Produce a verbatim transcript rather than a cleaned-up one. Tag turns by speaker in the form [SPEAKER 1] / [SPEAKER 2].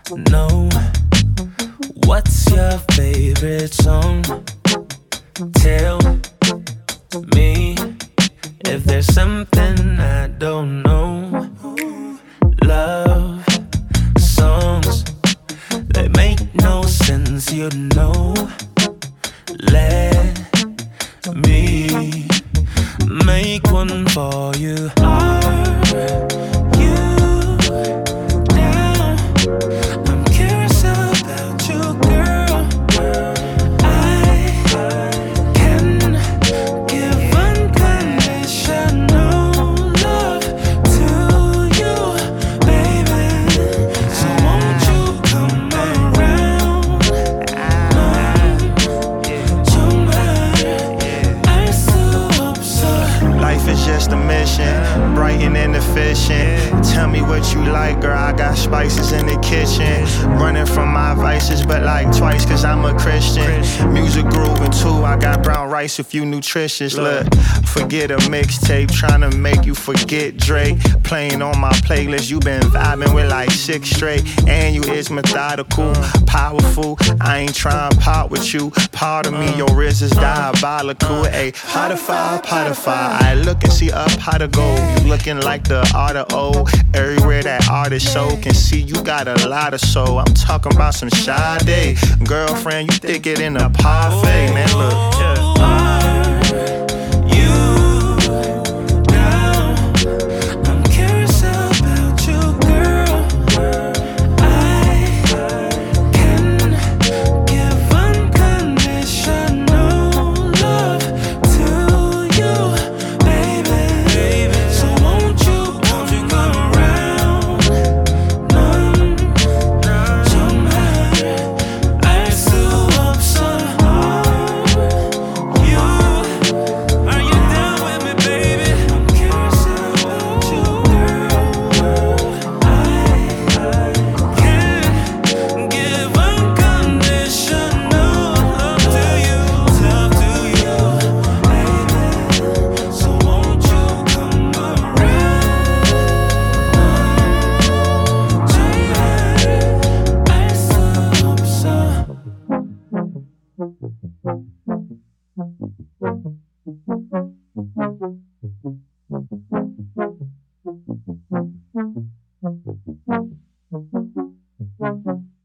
[SPEAKER 1] know what's your favorite song. Tell me if there's something I don't know. Love songs, they make no sense, you know. Let me make one for you. Are you down? I'm curious about you, girl. I can give unconditional love to you, baby. So won't you come around?
[SPEAKER 2] Life is just a mission, bright and inefficient. Tell me what you like, girl, I got spices in the kitchen. Running from my vices, but like twice, cause I'm a Christian. Music grooving too, I got brown rice if you nutritious. Look, forget a mixtape, trying to make you forget Drake. Playing on my playlist, you been vibing with like six straight. And you is methodical, powerful. I ain't trying to pop with you. Part of me, your wrist is diabolical. Ayy, pot of fire, pot of fire. I look and see up how to go. You looking like the art of O. Everywhere that artist show can see you got a lot of soul. I'm talking about some Sade. Girlfriend, you thick it in a parfait. Man, look, yeah. Thank you.